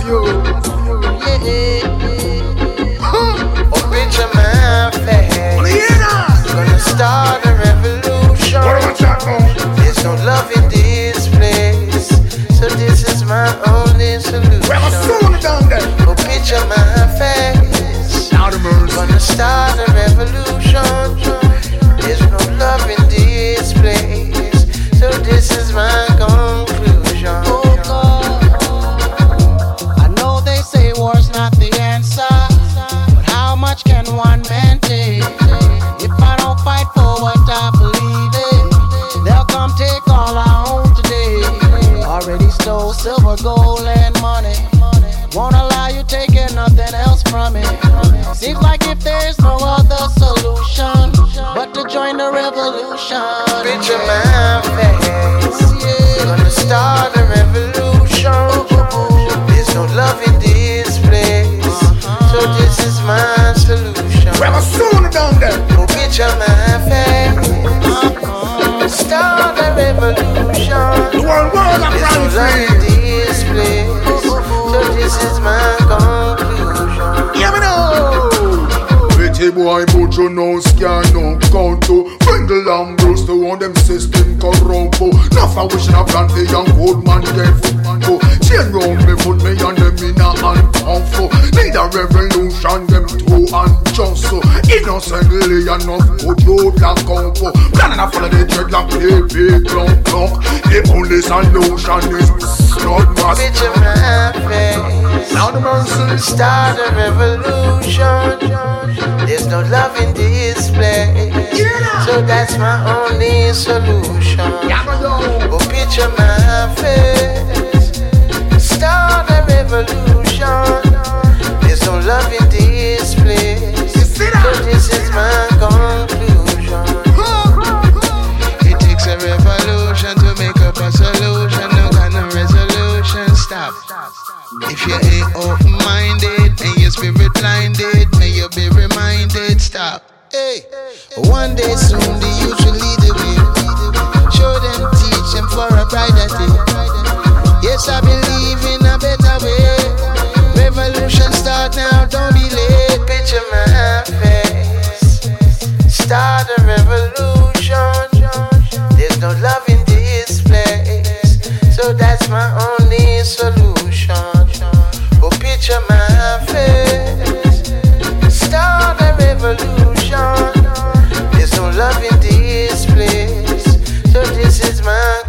you. Oh, picture my face. Gonna start a revolution. There's no love in this place, so this is my only solution. Oh, picture my face. Gonna start a revolution. There's no love in this place, so this is my conclusion. Oh God, I know they say war's not the answer, but how much can one man take? If I don't fight for what I believe in, they'll come take all I own today. Already stole silver, gold, and money. Won't allow you taking nothing else from it. Seems like if there's no other solution but to join the revolution. Picture my face. Gonna start a revolution. There's no love in this place, so this is my solution. Oh, picture my face. Start a revolution. There's no love in this place, so this is my conclusion. Yeah, me know. Pretty boy, but you know, scan no count to bring the lamb bros to one them system corrupt. Enough I wish I plan the young old man get foot man go. Chain round me foot me and them in a hand pump for. Need a revolution them too unjust so. Innocently enough good load like comfort. Planning to follow the dreadlock play big long clock. The only solution is blood mass. Picture my face. Now the mercy. Start a revolution. There's no love in this place, so that's my only solution. Oh, picture my face. Start a revolution. There's no love in this place, so this is my conclusion. It takes a revolution to make up a solution. No kind of resolution. Stop. If you ain't open-minded and your spirit blinded, may you be reminded. Stop. Hey, one day soon the youth will lead the way. Show them, teach them for a brighter day. Yes, I believe in a better way. Revolution start now, don't be late. Picture my face. Start a revolution. There's no love in this place, so that's my only solution. Oh, picture my face. Start a revolution. There's no love in this place, so this is my